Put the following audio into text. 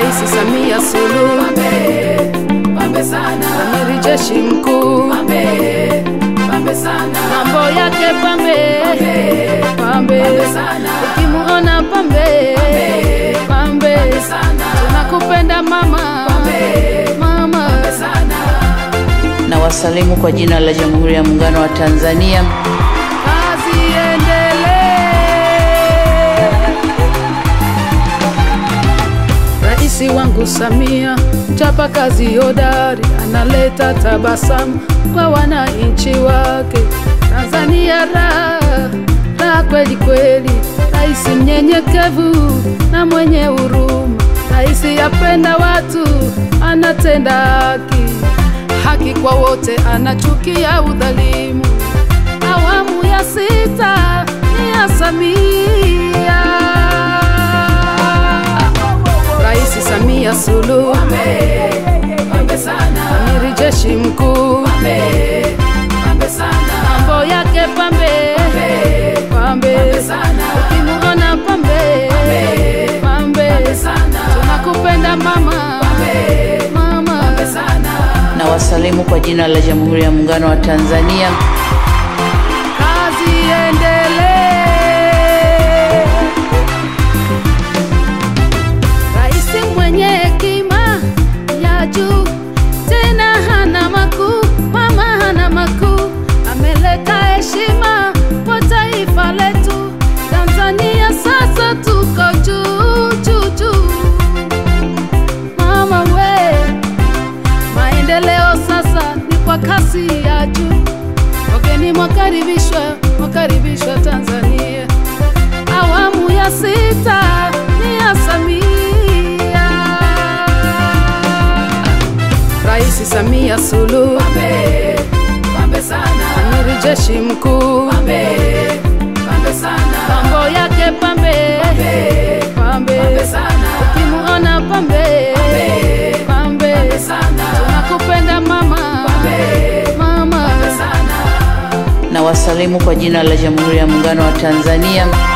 Rais Samia Suluhu, pambe sana. Amiri Jeshi Mkuu, pambe sana. mambo yake pambe sana. Ukimuona pambe sana. Tunakupenda mama, mama sana. Na wasalimu kwa jina la Jamhuri ya Muungano wa Tanzania. Kazi endelee. Raisi wangu Samia, chapa kazi hodari, analeta tabasamu kwa wananchi wake. Tanzania raha kweli kweli, raisi mnyenyekevu na mwenye huruma, raisi yapenda watu, anatenda haki kwa wote, anachukia udhalimu. Awamu ya 6 ni ya Samia. Rais Samia Suluhu, pambe sana. Amiri Jeshi Mkuu, pambe sana. mambo yake pambe sana. Ukimuona pambe sana. Tunakupenda mama, mama sana. Na wasalimu kwa jina la Jamhuri ya Muungano wa Tanzania. Kazi endelee. Rais mwenye hekima ya juu, tena hana makuu, mama hana makuu, ameleta heshima kwa taifa letu Tanzania. Sasa tuko juu, mama we, maendeleo sasa ni kwa kasi ya juu. Wageni mwakaribishwa Tanzania. Awamu ya 6 ni ya Samia. Rais Samia Suluhu, pambe sana. Amiri Jeshi Mkuu, pambe sana. mambo yake pambe sana. Ukimuona pambe sana. Tunakupenda mama, mama sana. Na wasalimu kwa jina la Jamhuri ya Muungano wa Tanzania.